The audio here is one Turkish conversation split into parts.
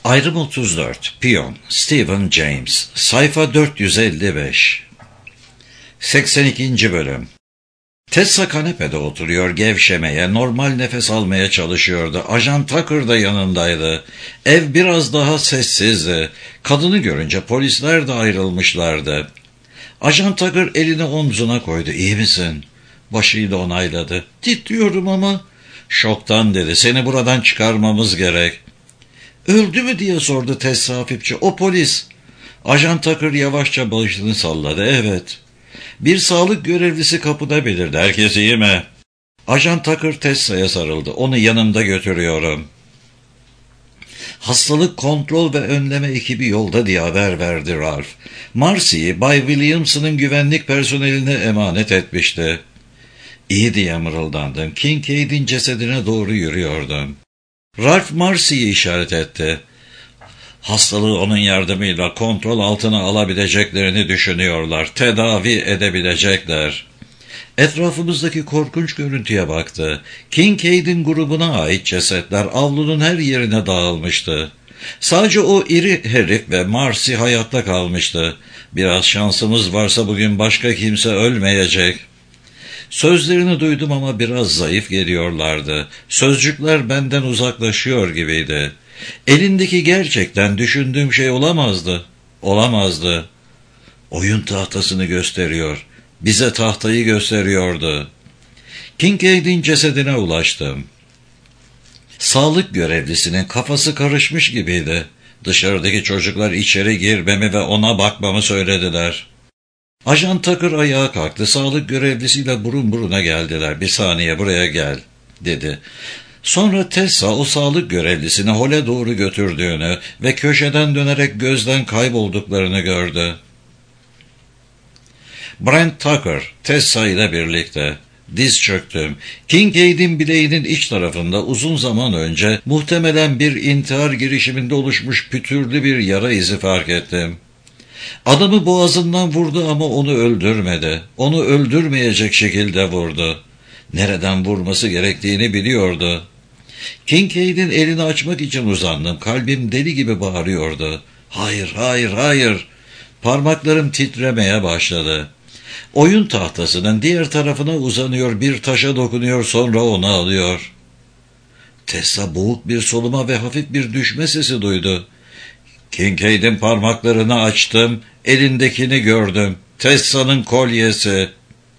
Ayrım 34. Piyon. Stephen James. Sayfa 455. 82. Bölüm. Tessa kanepede oturuyor, gevşemeye, normal nefes almaya çalışıyordu. Ajan Tucker da yanındaydı. Ev biraz daha sessizdi. Kadını görünce polisler de ayrılmışlardı. Ajan Tucker elini omzuna koydu. "İyi misin?" Başıyla onayladı. "Titriyorum ama." "Şoktan," dedi. "Seni buradan çıkarmamız gerek." "Öldü mü?" diye sordu Tessa hafifçe. "O polis." Ajan Tucker yavaşça başını salladı. "Evet." Bir sağlık görevlisi kapıda belirdi. "Herkes iyi mi?" Ajan Tucker Tessa'ya sarıldı. "Onu yanımda götürüyorum." Hastalık kontrol ve önleme ekibi yolda diye haber verdi Ralph. Marcy'yi Bay Williamson'ın güvenlik personeline emanet etmişti. "İyi," diye mırıldandım. Kincaid'in cesedine doğru yürüyordum. Ralph Marcy'yi işaret etti. "Hastalığı onun yardımıyla kontrol altına alabileceklerini düşünüyorlar. Tedavi edebilecekler." Etrafımızdaki korkunç görüntüye baktı. Kincaid'in grubuna ait cesetler avlunun her yerine dağılmıştı. Sadece o iri herif ve Marcy hayatta kalmıştı. "Biraz şansımız varsa bugün başka kimse ölmeyecek." Sözlerini duydum ama biraz zayıf geliyorlardı. Sözcükler benden uzaklaşıyor gibiydi. Elindeki gerçekten düşündüğüm şey olamazdı. Olamazdı. Oyun tahtasını gösteriyor. Bize tahtayı gösteriyordu. Kincaid'in cesedine ulaştım. Sağlık görevlisinin kafası karışmış gibiydi. Dışarıdaki çocuklar içeri girmemi ve ona bakmamı söylediler. Ajan Tucker ayağa kalktı. Sağlık görevlisiyle burun buruna geldiler. "Bir saniye, buraya gel," dedi. Sonra Tessa o sağlık görevlisini hole doğru götürdüğünü ve köşeden dönerek gözden kaybolduklarını gördü. Brent Tucker, Tessa ile birlikte. Diz çöktüm. Kincaid'in bileğinin iç tarafında uzun zaman önce muhtemelen bir intihar girişiminde oluşmuş pütürlü bir yara izi fark ettim. Adamı boğazından vurdu ama onu öldürmedi. Onu öldürmeyecek şekilde vurdu. Nereden vurması gerektiğini biliyordu. Kincaid'in elini açmak için uzandım. Kalbim deli gibi bağırıyordu. "Hayır, hayır, hayır." Parmaklarım titremeye başladı. Oyun tahtasının diğer tarafına uzanıyor, bir taşa dokunuyor, sonra onu alıyor. Tessa boğuk bir soluma ve hafif bir düşme sesi duydu. Kincaid'in parmaklarını açtım, elindekini gördüm. Tessa'nın kolyesi.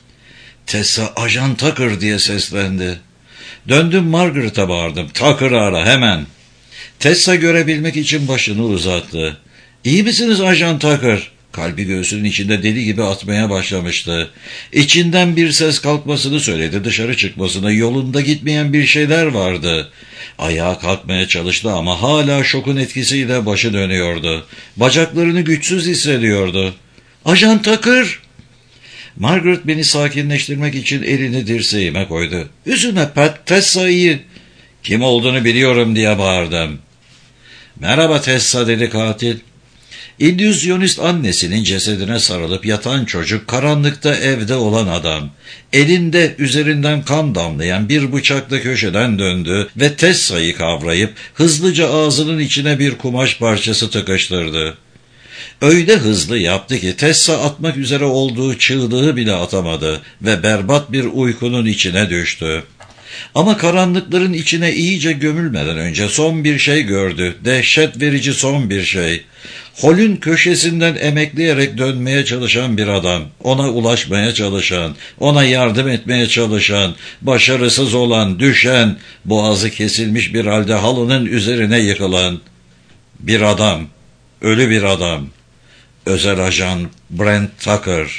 Tessa, "Ajan Tucker," diye seslendi. Döndüm, Margaret'a bağırdım. "Tucker'ı ara hemen." Tessa görebilmek için başını uzattı. "İyi misiniz Ajan Tucker?" Kalbi göğsünün içinde deli gibi atmaya başlamıştı. İçinden bir ses kalkmasını söyledi, dışarı çıkmasını, yolunda gitmeyen bir şeyler vardı. Ayağa kalkmaya çalıştı ama hala şokun etkisiyle başı dönüyordu. Bacaklarını güçsüz hissediyordu. "Ajan Tucker!" Margaret beni sakinleştirmek için elini dirseğime koydu. "Üzülme Pat, Tessa iyi." "Kim olduğunu biliyorum," diye bağırdım. "Merhaba Tessa," dedi katil. İllüzyonist annesinin cesedine sarılıp yatan çocuk, karanlıkta evde olan adam. Elinde üzerinden kan damlayan bir bıçakla köşeden döndü ve Tessa'yı kavrayıp hızlıca ağzının içine bir kumaş parçası tıkıştırdı. Öyle hızlı yaptı ki Tessa atmak üzere olduğu çığlığı bile atamadı ve berbat bir uykunun içine düştü. Ama karanlıkların içine iyice gömülmeden önce son bir şey gördü. Dehşet verici son bir şey. Holün köşesinden emekleyerek dönmeye çalışan bir adam. Ona ulaşmaya çalışan, ona yardım etmeye çalışan, başarısız olan, düşen, boğazı kesilmiş bir halde halının üzerine yıkılan bir adam. Ölü bir adam. Özel ajan Brent Tucker.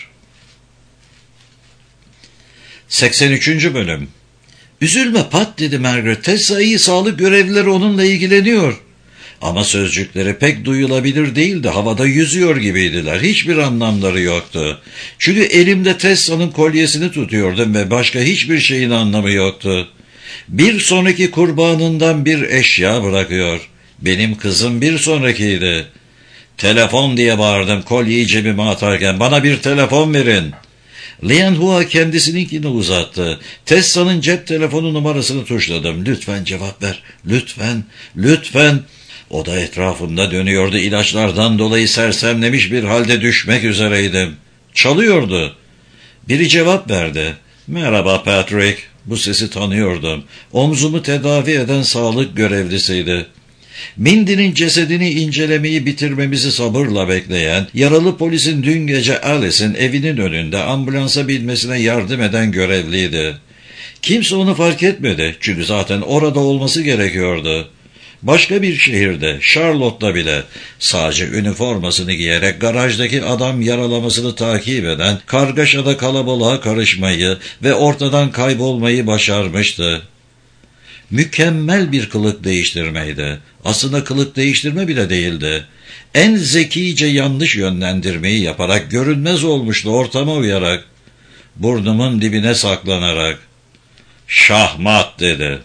83. Bölüm. "Üzülme Pat," dedi Margaret. "Tessa iyi, sağlık görevlileri onunla ilgileniyor." Ama sözcükleri pek duyulabilir değildi. Havada yüzüyor gibiydiler. Hiçbir anlamları yoktu. Çünkü elimde Tessa'nın kolyesini tutuyordum ve başka hiçbir şeyin anlamı yoktu. Bir sonraki kurbanından bir eşya bırakıyor. Benim kızım bir sonrakiydi. "Telefon," diye bağırdım kolyeyi cebime atarken. "Bana bir telefon verin." Lian Hua kendisininkini uzattı. Tessa'nın cep telefonu numarasını tuşladım. "Lütfen cevap ver. Lütfen, lütfen." O da etrafımda dönüyordu. İlaçlardan dolayı sersemlemiş bir halde düşmek üzereydim. Çalıyordu. Biri cevap verdi. Merhaba Patrick. Bu sesi tanıyordum. Omzumu tedavi eden sağlık görevlisiydi. Mindy'nin cesedini incelemeyi bitirmemizi sabırla bekleyen, yaralı polisin dün gece Alice'in evinin önünde ambulansa binmesine yardım eden görevliydi. Kimse onu fark etmedi çünkü zaten orada olması gerekiyordu. Başka bir şehirde, Charlotte'da bile sadece üniformasını giyerek garajdaki adam yaralamasını takip eden kargaşada kalabalığa karışmayı ve ortadan kaybolmayı başarmıştı. Mükemmel bir kılık değiştirmeydi. Aslında kılık değiştirme bile değildi. En zekice yanlış yönlendirmeyi yaparak görünmez olmuştu ortama uyarak. Burnumun dibine saklanarak. Şahmat dedi.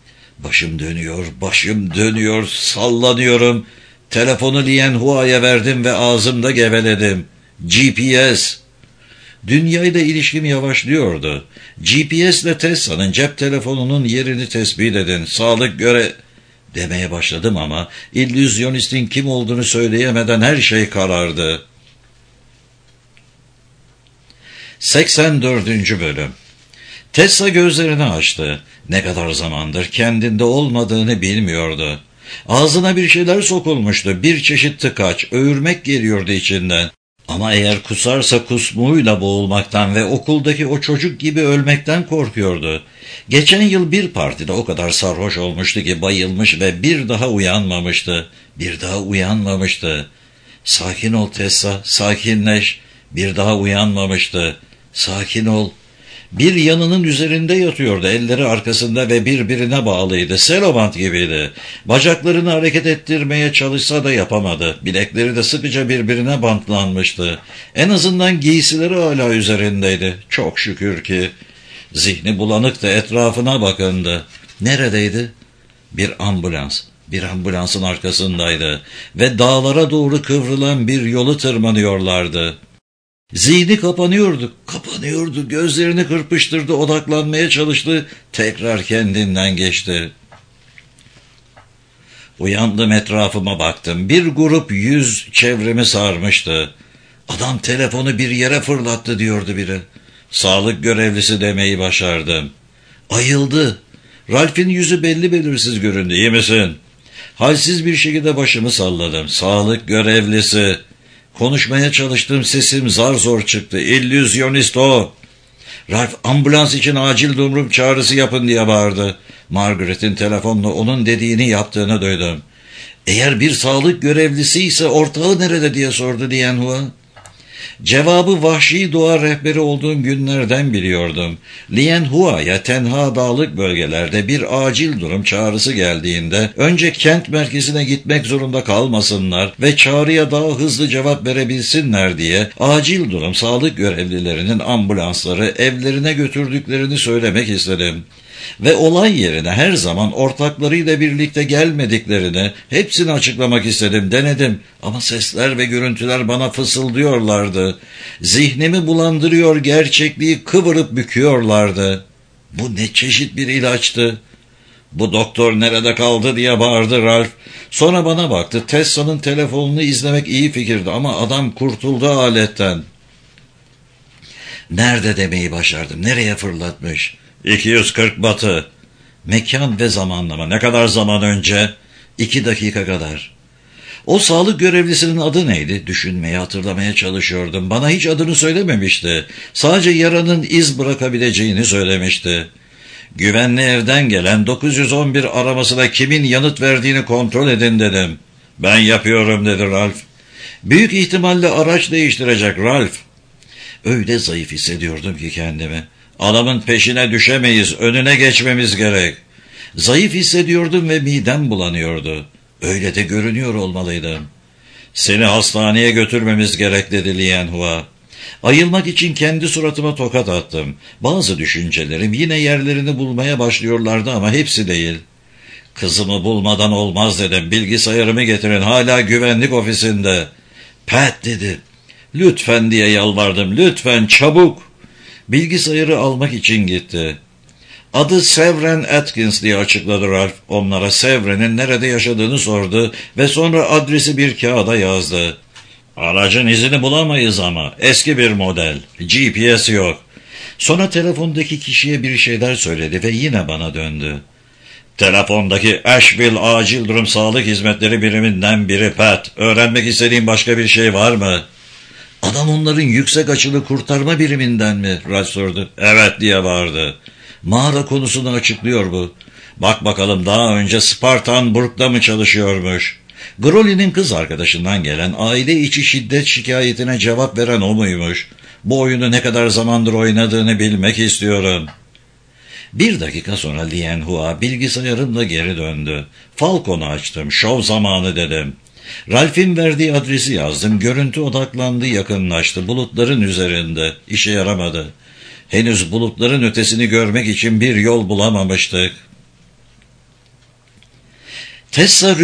Başım dönüyor, sallanıyorum. Telefonu Lien Hua'ya verdim ve ağzımda geveledim. GPS. Dünyayla ilişkim yavaşlıyordu. GPS'le Tessa'nın cep telefonunun yerini tespit edin. Sağlık demeye başladım ama illüzyonistin kim olduğunu söyleyemeden her şey karardı. 84. Bölüm. Tessa gözlerini açtı. Ne kadar zamandır kendinde olmadığını bilmiyordu. Ağzına bir şeyler sokulmuştu. Bir çeşit tıkaç, öğürmek geliyordu içinden. Ama eğer kusarsa kusmuğuyla boğulmaktan ve okuldaki o çocuk gibi ölmekten korkuyordu. Geçen yıl bir partide o kadar sarhoş olmuştu ki bayılmış ve bir daha uyanmamıştı. Sakin ol Tessa, sakinleş. Bir daha uyanmamıştı. Sakin ol. Bir yanının üzerinde yatıyordu, elleri arkasında ve birbirine bağlıydı. Selobant gibiydi. Bacaklarını hareket ettirmeye çalışsa da yapamadı. Bilekleri de sıkıca birbirine bantlanmıştı. En azından giysileri hala üzerindeydi. Çok şükür ki. Zihni bulanıktı, etrafına bakındı. Neredeydi? Bir ambulansın arkasındaydı ve dağlara doğru kıvrılan bir yolu tırmanıyorlardı. Zihni kapanıyordu, gözlerini kırpıştırdı, odaklanmaya çalıştı, tekrar kendinden geçti. Uyandım, etrafıma baktım, bir grup yüz çevremi sarmıştı. Adam telefonu bir yere fırlattı diyordu biri. Sağlık görevlisi demeyi başardım. Ayıldı. Ralph'in yüzü belli belirsiz göründü. İyi misin? Halsiz bir şekilde başımı salladım. Sağlık görevlisi. Konuşmaya çalıştığım sesim zar zor çıktı. İllüzyonist o. Ralph ambulans için acil durum çağrısı yapın diye bağırdı. Margaret'in telefonla onun dediğini yaptığını duydum. Eğer bir sağlık görevlisi ise ortağı nerede diye sordu Lien Hua. Cevabı vahşi doğa rehberi olduğum günlerden biliyordum. Lien Hua'ya tenha dağlık bölgelerde bir acil durum çağrısı geldiğinde önce kent merkezine gitmek zorunda kalmasınlar ve çağrıya daha hızlı cevap verebilsinler diye acil durum sağlık görevlilerinin ambulansları evlerine götürdüklerini söylemek istedim. Ve olay yerine her zaman ortaklarıyla birlikte gelmediklerini hepsini açıklamak istedim, denedim. Ama sesler ve görüntüler bana fısıldıyorlardı. Zihnimi bulandırıyor, gerçekliği kıvırıp büküyorlardı. Bu ne çeşit bir ilaçtı? Bu doktor nerede kaldı diye bağırdı Ralph. Sonra bana baktı. Tessa'nın telefonunu izlemek iyi fikirdi ama adam kurtuldu aletten. Nerede demeyi başardım. Nereye fırlatmış? 240 batı. Mekan ve zamanlama. Ne kadar zaman önce? 2 dakika kadar. O sağlık görevlisinin adı neydi? Düşünmeye, hatırlamaya çalışıyordum. Bana hiç adını söylememişti. Sadece yaranın iz bırakabileceğini söylemişti. Güvenli evden gelen 911 aramasına kimin yanıt verdiğini kontrol edin dedim. Ben yapıyorum dedi Ralph. Büyük ihtimalle araç değiştirecek Ralph. Öyle zayıf hissediyordum ki kendimi. Adamın peşine düşemeyiz, önüne geçmemiz gerek. Zayıf hissediyordum ve midem bulanıyordu. Öyle de görünüyor olmalıydım. Seni hastaneye götürmemiz gerek dedi Lien Hua. Ayılmak için kendi suratıma tokat attım. Bazı düşüncelerim yine yerlerini bulmaya başlıyorlardı ama hepsi değil. Kızımı bulmadan olmaz dedim. Bilgisayarımı getirin, hala güvenlik ofisinde. Pat dedi. Lütfen diye yalvardım. Lütfen çabuk. Bilgisayarı almak için gitti. Adı Sevren Atkins diye açıkladı Ralph. Onlara Sevren'in nerede yaşadığını sordu ve sonra adresi bir kağıda yazdı. Aracın izini bulamayız ama eski bir model. GPS yok. Sonra telefondaki kişiye bir şeyler söyledi ve yine bana döndü. Telefondaki Asheville Acil Durum Sağlık Hizmetleri biriminden biri Pat. Öğrenmek istediğin başka bir şey var mı? Adam onların yüksek açılı kurtarma biriminden mi? Ralph sordu. Evet diye bağırdı. Mağara konusunu açıklıyor bu. Bak bakalım daha önce Spartanburg'da mı çalışıyormuş? Grolin'in kız arkadaşından gelen aile içi şiddet şikayetine cevap veren o muymuş? Bu oyunu ne kadar zamandır oynadığını bilmek istiyorum. 1 dakika sonra Lien Hua bilgisayarımla geri döndü. Falcon'u açtım. Şov zamanı dedim. Ralph'in verdiği adresi yazdım. Görüntü odaklandı, yakınlaştı. Bulutların üzerinde. İşe yaramadı. Henüz bulutların ötesini görmek için bir yol bulamamıştık. Tessa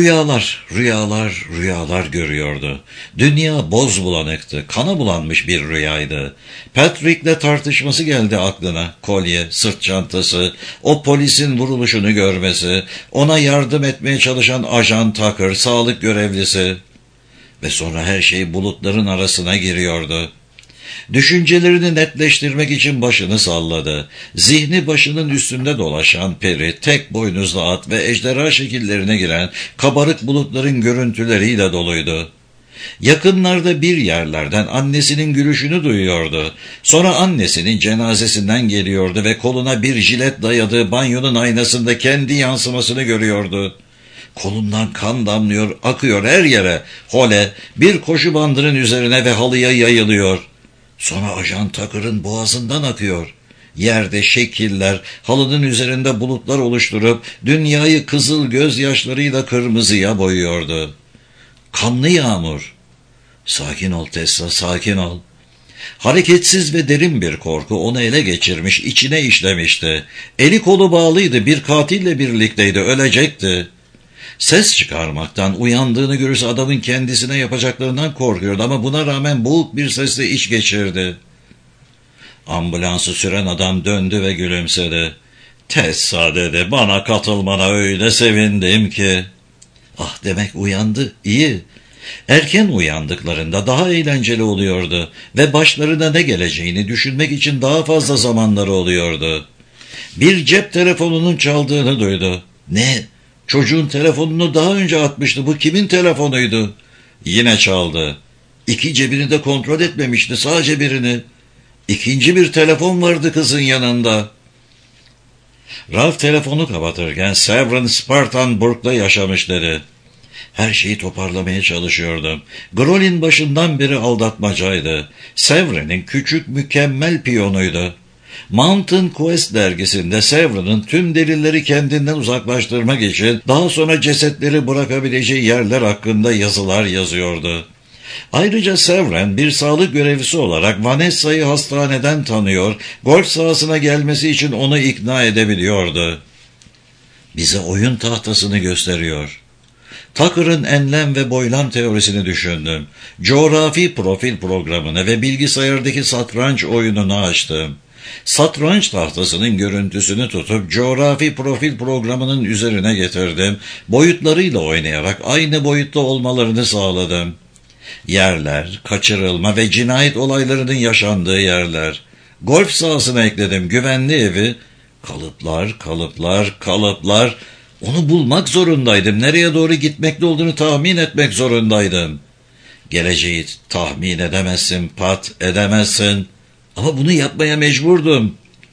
rüyalar görüyordu. Dünya boz bulanıktı, kana bulanmış bir rüyaydı. Patrick'le tartışması geldi aklına. Kolye, sırt çantası, o polisin vuruluşunu görmesi, ona yardım etmeye çalışan ajan Tucker, sağlık görevlisi. Ve sonra her şey bulutların arasına giriyordu. Düşüncelerini netleştirmek için başını salladı. Zihni başının üstünde dolaşan peri, tek boynuzlu at ve ejderha şekillerine giren kabarık bulutların görüntüleriyle doluydu. Yakınlarda bir yerlerden annesinin gülüşünü duyuyordu. Sonra annesinin cenazesinden geliyordu ve koluna bir jilet dayadığı banyonun aynasında kendi yansımasını görüyordu. Kolundan kan damlıyor, akıyor her yere. Hole bir koşu bandının üzerine ve halıya yayılıyor. Sonra ajan Tucker'ın boğazından akıyor. Yerde şekiller, halının üzerinde bulutlar oluşturup dünyayı kızıl gözyaşlarıyla kırmızıya boyuyordu. Kanlı yağmur. Sakin ol Tessa, sakin ol. Hareketsiz ve derin bir korku onu ele geçirmiş, içine işlemişti. Eli kolu bağlıydı, bir katille birlikteydi, ölecekti. Ses çıkarmaktan, uyandığını görürse adamın kendisine yapacaklarından korkuyordu ama buna rağmen boğuk bir sesle iç geçirdi. Ambulansı süren adam döndü ve gülümsedi. Tessa dedi, bana katılmana öyle sevindim ki. Ah, demek uyandı, iyi. Erken uyandıklarında daha eğlenceli oluyordu ve başlarına ne geleceğini düşünmek için daha fazla zamanları oluyordu. Bir cep telefonunun çaldığını duydu. Ne? Çocuğun telefonunu daha önce atmıştı. Bu kimin telefonuydu? Yine çaldı. 2 cebini de kontrol etmemişti. Sadece birini. 2. bir telefon vardı kızın yanında. Ralph telefonu kapatırken Sevren Spartanburg'da yaşamış dedi. Her şeyi toparlamaya çalışıyordum. Grolin başından beri aldatmacaydı. Sevren'in küçük mükemmel piyonuydu. Mountain Quest dergisinde Sevren'ın tüm delilleri kendinden uzaklaştırmak için daha sonra cesetleri bırakabileceği yerler hakkında yazılar yazıyordu. Ayrıca Sevren bir sağlık görevlisi olarak Vanessa'yı hastaneden tanıyor, golf sahasına gelmesi için onu ikna edebiliyordu. Bize oyun tahtasını gösteriyor. Tucker'ın enlem ve boylam teorisini düşündüm. Coğrafi profil programını ve bilgisayardaki satranç oyununu açtım. Satranç tahtasının görüntüsünü tutup coğrafi profil programının üzerine getirdim. Boyutlarıyla oynayarak aynı boyutta olmalarını sağladım. Yerler, kaçırılma ve cinayet olaylarının yaşandığı yerler. Golf sahasına ekledim, güvenli evi. Kalıplar. Onu bulmak zorundaydım. Nereye doğru gitmekte olduğunu tahmin etmek zorundaydım. Geleceği tahmin edemezsin Pat, edemezsin. Ama bunu yapmaya mecburdum.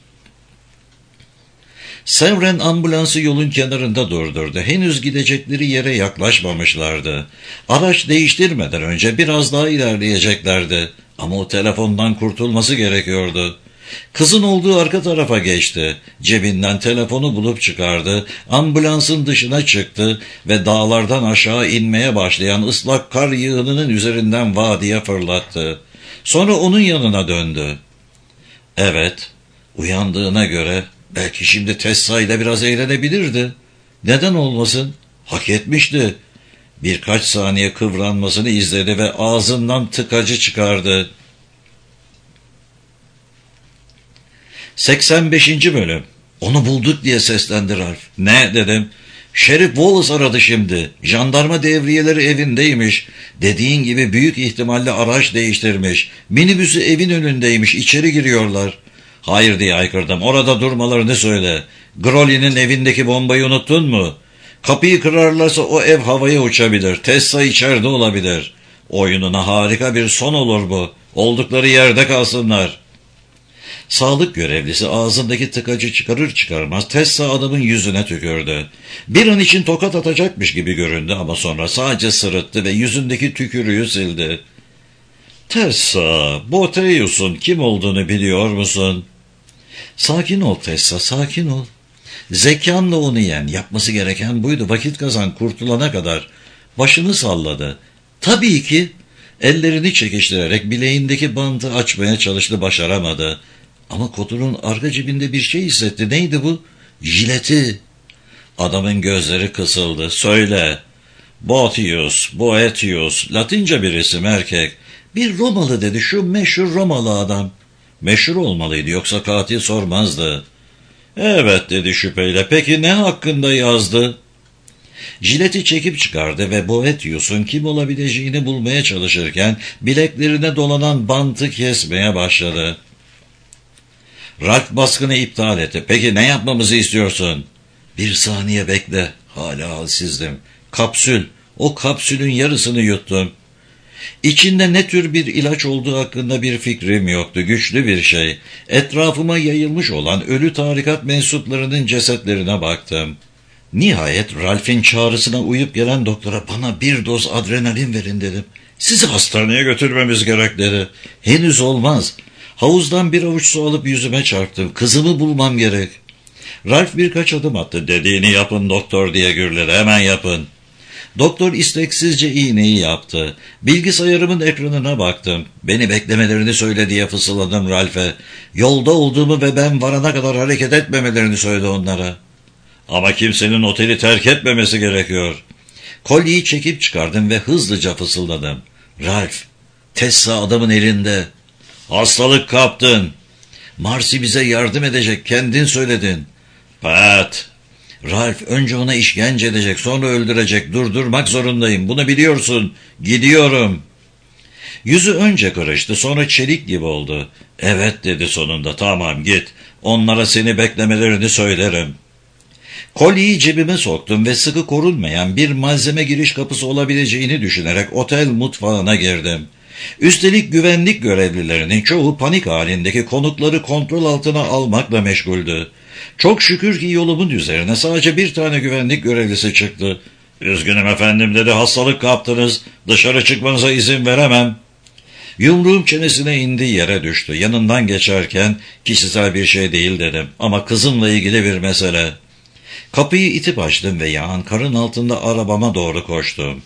Sevren ambulansı yolun kenarında durdurdu. Henüz gidecekleri yere yaklaşmamışlardı. Araç değiştirmeden önce biraz daha ilerleyeceklerdi. Ama o telefondan kurtulması gerekiyordu. Kızın olduğu arka tarafa geçti. Cebinden telefonu bulup çıkardı. Ambulansın dışına çıktı ve dağlardan aşağı inmeye başlayan ıslak kar yığınının üzerinden vadiye fırlattı. Sonra onun yanına döndü. Evet, uyandığına göre belki şimdi Tessa ile biraz eğlenebilirdi. Neden olmasın? Hak etmişti. Birkaç saniye kıvranmasını izledi ve ağzından tıkacı çıkardı. 85. Bölüm. Onu bulduk diye seslendi Ralph. Ne dedim? Şerif Wallace aradı şimdi. Jandarma devriyeleri evindeymiş. Dediğin gibi büyük ihtimalle araç değiştirmiş. Minibüsü evin önündeymiş. İçeri giriyorlar. Hayır diye haykırdım. Orada durmalarını söyle. Grolly'nin evindeki bombayı unuttun mu? Kapıyı kırarlarsa o ev havaya uçabilir. Tessa içeride olabilir. Oyununa harika bir son olur bu. Oldukları yerde kalsınlar. Sağlık görevlisi ağzındaki tıkacı çıkarır çıkarmaz Tessa adamın yüzüne tükürdü. Bir an için tokat atacakmış gibi göründü ama sonra sadece sırıttı ve yüzündeki tükürüğü sildi. Tessa, Boteus'un kim olduğunu biliyor musun? Sakin ol Tessa, sakin ol. Zekanla onu yen, yapması gereken buydu, vakit kazan kurtulana kadar. Başını salladı. Tabii ki. Ellerini çekiştirerek bileğindeki bandı açmaya çalıştı, başaramadı. Ama kotunun arka cebinde bir şey hissetti. Neydi bu? Jileti. Adamın gözleri kısıldı. Söyle. Boetius, Latince bir isim, erkek. Bir Romalı dedi, şu meşhur Romalı adam. Meşhur olmalıydı, yoksa katil sormazdı. Evet dedi şüpheyle. Peki ne hakkında yazdı? Jileti çekip çıkardı ve Boetius'un kim olabileceğini bulmaya çalışırken bileklerine dolanan bantı kesmeye başladı. Ralph baskını iptal etti. Peki ne yapmamızı istiyorsun? Bir saniye bekle. Hala halsizdim. Kapsül. O kapsülün yarısını yuttum. İçinde ne tür bir ilaç olduğu hakkında bir fikrim yoktu. Güçlü bir şey. Etrafıma yayılmış olan ölü tarikat mensuplarının cesetlerine baktım. Nihayet Ralph'in çağrısına uyup gelen doktora bana bir doz adrenalin verin dedim. Sizi hastaneye götürmemiz gerek dedi. Henüz olmaz. Havuzdan bir avuç su alıp yüzüme çarptım. Kızımı bulmam gerek. Ralph birkaç adım attı. Dediğini yapın doktor diye gürledi. Hemen yapın. Doktor isteksizce iğneyi yaptı. Bilgisayarımın ekranına baktım. Beni beklemelerini söyle diye fısıldadım Ralph'e. Yolda olduğumu ve ben varana kadar hareket etmemelerini söyledi onlara. Ama kimsenin oteli terk etmemesi gerekiyor. Kolyeyi çekip çıkardım ve hızlıca fısıldadım. Ralph, Tessa adamın elinde. Hastalık kaptın. Marcy bize yardım edecek, kendin söyledin. Pat. Ralph önce ona işkence edecek, sonra öldürecek. Durdurmak zorundayım, bunu biliyorsun. Gidiyorum. Yüzü önce karıştı, sonra çelik gibi oldu. Evet dedi sonunda. Tamam git. Onlara seni beklemelerini söylerim. Kolyeyi cebime soktum ve sıkı korunmayan bir malzeme giriş kapısı olabileceğini düşünerek otel mutfağına girdim. Üstelik güvenlik görevlilerinin çoğu panik halindeki konukları kontrol altına almakla meşguldü. Çok şükür ki yolumun üzerine sadece bir tane güvenlik görevlisi çıktı. Üzgünüm efendim dedi, hastalık kaptınız, dışarı çıkmanıza izin veremem. Yumruğum çenesine indi, yere düştü. Yanından geçerken kişisel bir şey değil dedim ama kızımla ilgili bir mesele. Kapıyı itip açtım ve yağan karın altında arabama doğru koştum.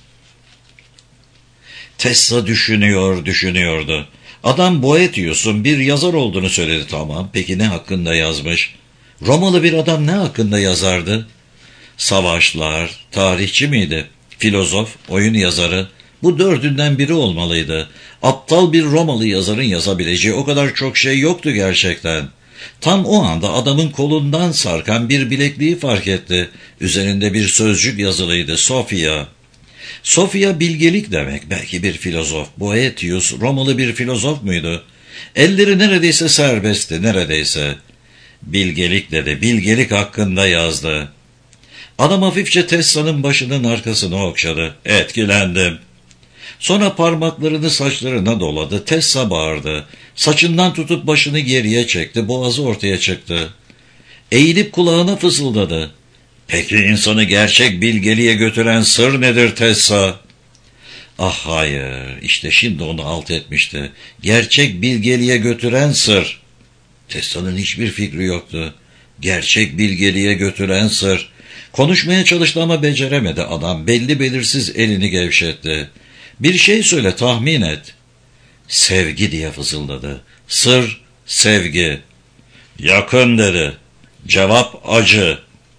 Tessa düşünüyordu. Adam Boetius'un bir yazar olduğunu söyledi. Tamam, peki ne hakkında yazmış? Romalı bir adam ne hakkında yazardı? Savaşlar, tarihçi miydi? Filozof, oyun yazarı. Bu dördünden biri olmalıydı. Aptal bir Romalı yazarın yazabileceği o kadar çok şey yoktu gerçekten. Tam o anda adamın kolundan sarkan bir bilekliği fark etti. Üzerinde bir sözcük yazılıydı. Sofia. Sofia bilgelik demek. Belki bir filozof. Boetius Romalı bir filozof muydu? Elleri neredeyse serbestti, neredeyse. Bilgelik dedi. Bilgelik hakkında yazdı. Adam hafifçe Tessa'nın başının arkasını okşadı. Etkilendim. Sonra parmaklarını saçlarına doladı. Tessa bağırdı. Saçından tutup başını geriye çekti. Boğazı ortaya çıktı. Eğilip kulağına fısıldadı. Peki insanı gerçek bilgeliğe götüren sır nedir Tessa? Ah hayır, işte şimdi onu alt etmişti. Gerçek bilgeliğe götüren sır. Tessa'nın hiçbir fikri yoktu. Gerçek bilgeliğe götüren sır. Konuşmaya çalıştı ama beceremedi adam. Belli belirsiz elini gevşetti. Bir şey söyle, tahmin et. Sevgi diye fısıldadı. Sır, sevgi. Yakın dedi. Cevap acı.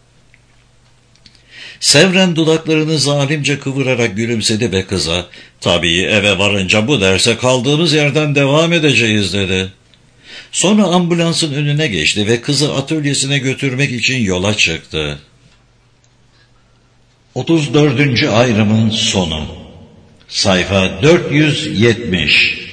Sevren dudaklarını zalimce kıvırarak gülümsedi ve kıza, tabii eve varınca bu derse kaldığımız yerden devam edeceğiz dedi. Sonra ambulansın önüne geçti ve kızı atölyesine götürmek için yola çıktı. 34. ayrımın sonu. Sayfa 470.